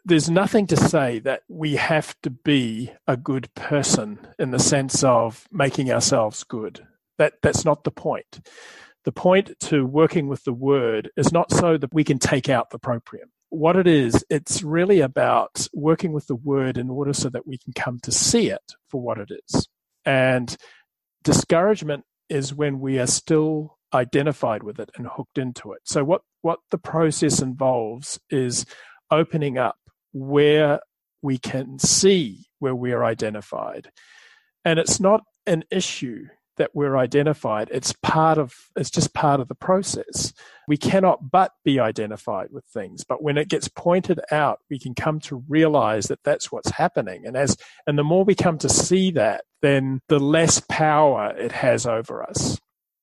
there's nothing to say that we have to be a good person in the sense of making ourselves good. That's not the point. The point to working with the word is not so that we can take out the proprium. What it is, it's really about working with the word in order so that we can come to see it for what it is. And discouragement is when we are still identified with it and hooked into it. So what the process involves is opening up where we can see where we are identified. And it's not an issue that we're identified. It's just part of the process. We cannot but be identified with things. But when it gets pointed out, we can come to realize that that's what's happening. And the more we come to see that, then the less power it has over us.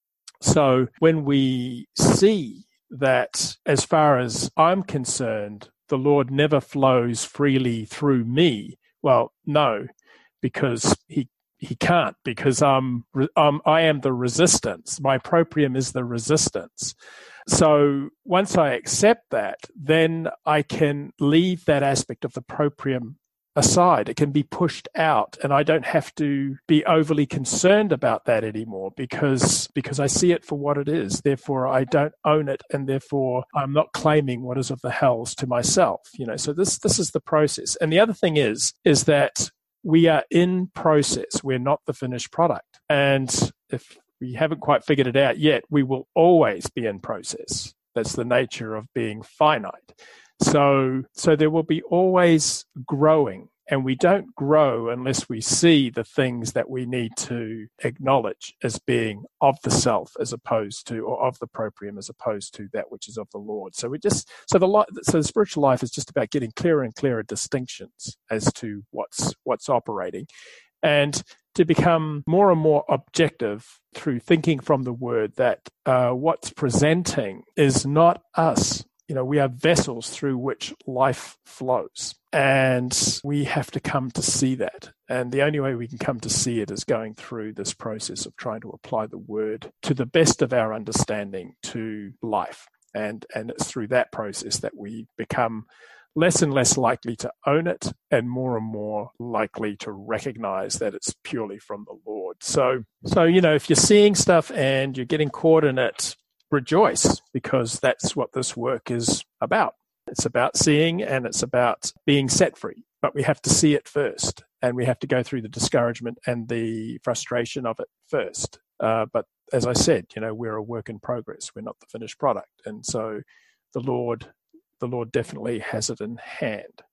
So when we see that, as far as I'm concerned, the Lord never flows freely through me, well, no, because he can't, because I am the resistance. My proprium is the resistance. So once I accept that, then I can leave that aspect of the proprium aside. It can be pushed out, and I don't have to be overly concerned about that anymore because I see it for what it is. Therefore, I don't own it, and therefore I'm not claiming what is of the hells to myself. So this is the process. And the other thing is that we are in process. We're not the finished product. And if we haven't quite figured it out yet, we will always be in process. That's the nature of being finite. So there will be always growing, and we don't grow unless we see the things that we need to acknowledge as being of the self as opposed to, or of the proprium as opposed to that which is of the Lord. So the spiritual life is just about getting clearer and clearer distinctions as to what's operating, and to become more and more objective through thinking from the word that what's presenting is not us. We are vessels through which life flows, and we have to come to see that. And the only way we can come to see it is going through this process of trying to apply the word to the best of our understanding to life. And it's through that process that we become less and less likely to own it and more likely to recognize that it's purely from the Lord. So if you're seeing stuff and you're getting caught in it, rejoice, because that's what this work is about. It's about seeing, and it's about being set free. But we have to see it first, and we have to go through the discouragement and the frustration of it first. But as I said, we're a work in progress. We're not the finished product. And so the Lord definitely has it in hand.